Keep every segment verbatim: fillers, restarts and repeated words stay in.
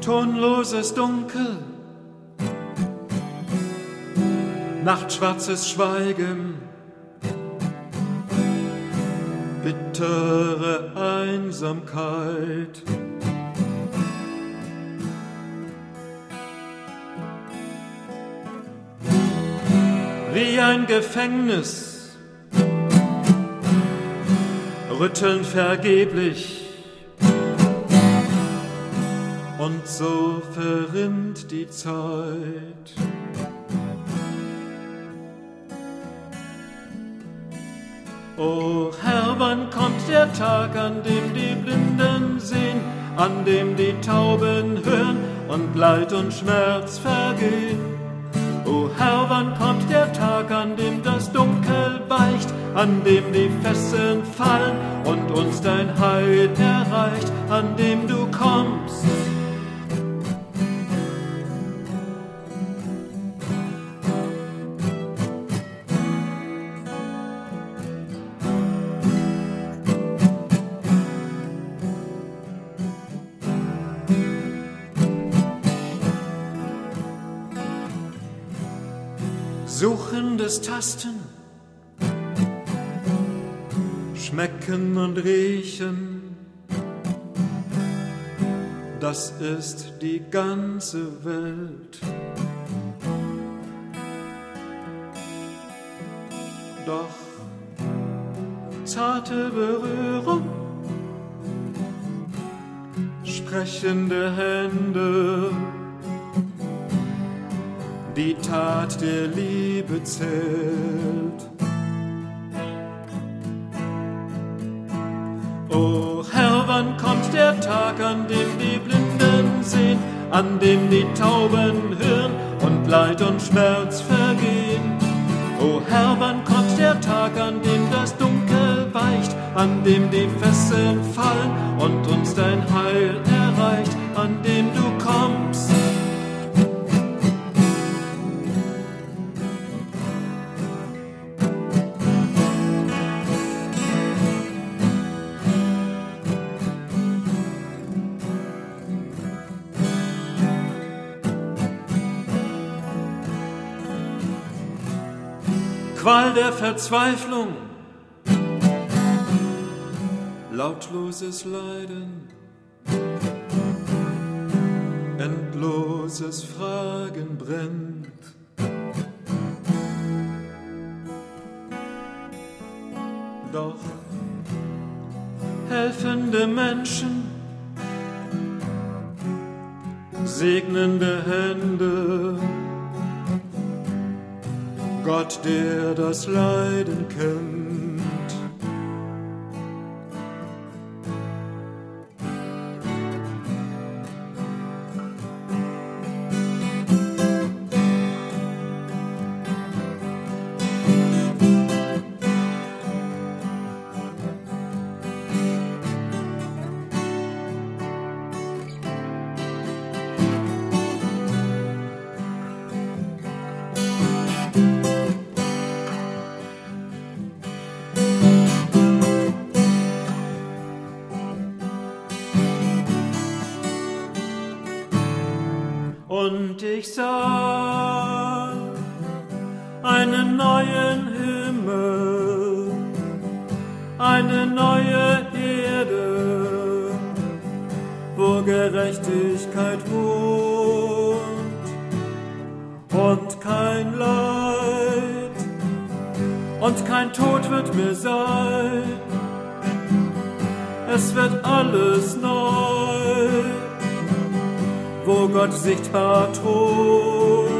Tonloses Dunkel, nachtschwarzes Schweigen, bittere Einsamkeit. Wie ein Gefängnis, rütteln vergeblich, und so verrinnt die Zeit. O Herr, wann kommt der Tag, an dem die Blinden sehen, an dem die Tauben hören und Leid und Schmerz vergehen? O Herr, wann kommt der Tag, an dem das Dunkel weicht, an dem die Fesseln fallen und uns dein Heil erreicht, an dem du kommst? Suchendes Tasten, Schmecken und Riechen, das ist die ganze Welt. Doch zarte Berührung, sprechende Hände, die Tat der Liebe zählt. O Herr, wann kommt der Tag, an dem die Blinden sehen, an dem die Tauben hören und Leid und Schmerz vergehen? O Herr, wann kommt der Tag, an dem das Dunkel weicht, an dem die Fesseln fallen und uns dein Heil erreicht, an dem du kommst? Qual der Verzweiflung, lautloses Leiden, endloses Fragen brennt. Doch helfende Menschen, segnende Hände, Gott, der das Leiden kennt. Und ich sah einen neuen Himmel, eine neue Erde, wo Gerechtigkeit wohnt und kein Leid und kein Tod wird mehr sein. Es wird alles neu, wo Gott sichtbar thront.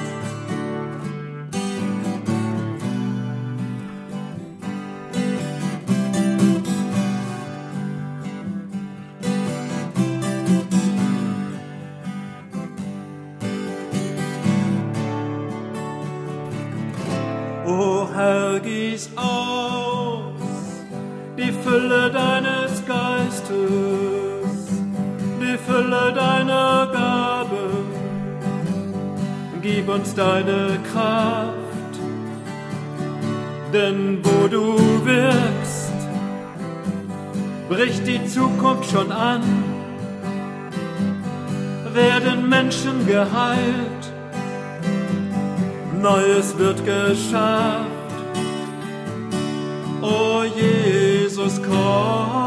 O Herr, gieß aus die Fülle deines Geistes, die Fülle deiner Gaben, gib uns deine Kraft, denn wo du wirkst, bricht die Zukunft schon an. werden Menschen geheilt, Neues wird geschafft. O Jesus, komm.